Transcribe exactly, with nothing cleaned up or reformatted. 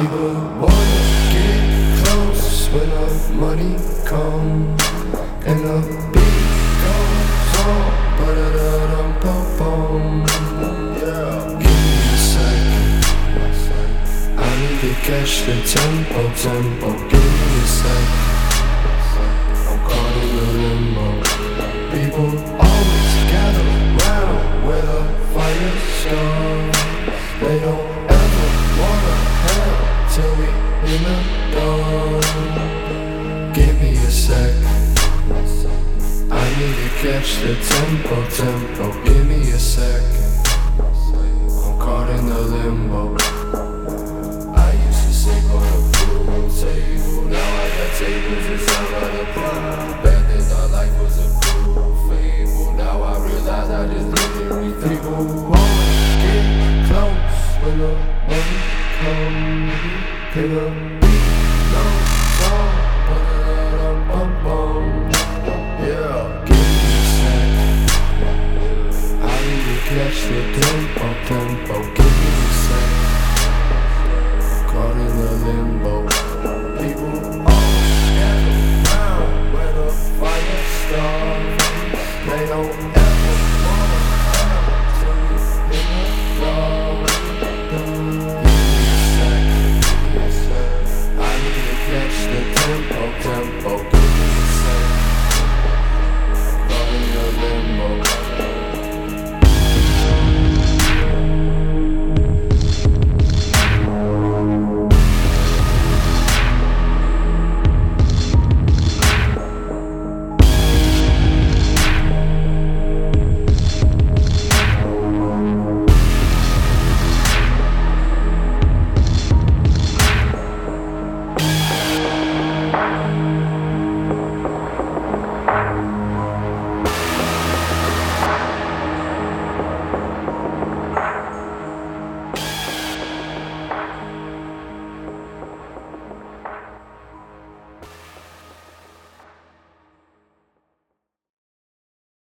People wanna get close when the money comes and the beat goes on. Ba-da-da-dum-bum-bum. Yeah. Give me a second, I need to catch the tempo, tempo. Give me a second, I'm caught in the limbo. People always gather round where the fire's gone. They don't ever wanna help till we in the dawn. Give me a sec, I need to catch the tempo, tempo. Give me a second, I'm caught in the limbo. I used to sleep on a pool table, now I got tables inside of the pool. Back then thought life was a cruel fable, now I realize I just didn't read. People always get close when the money comes. Pick up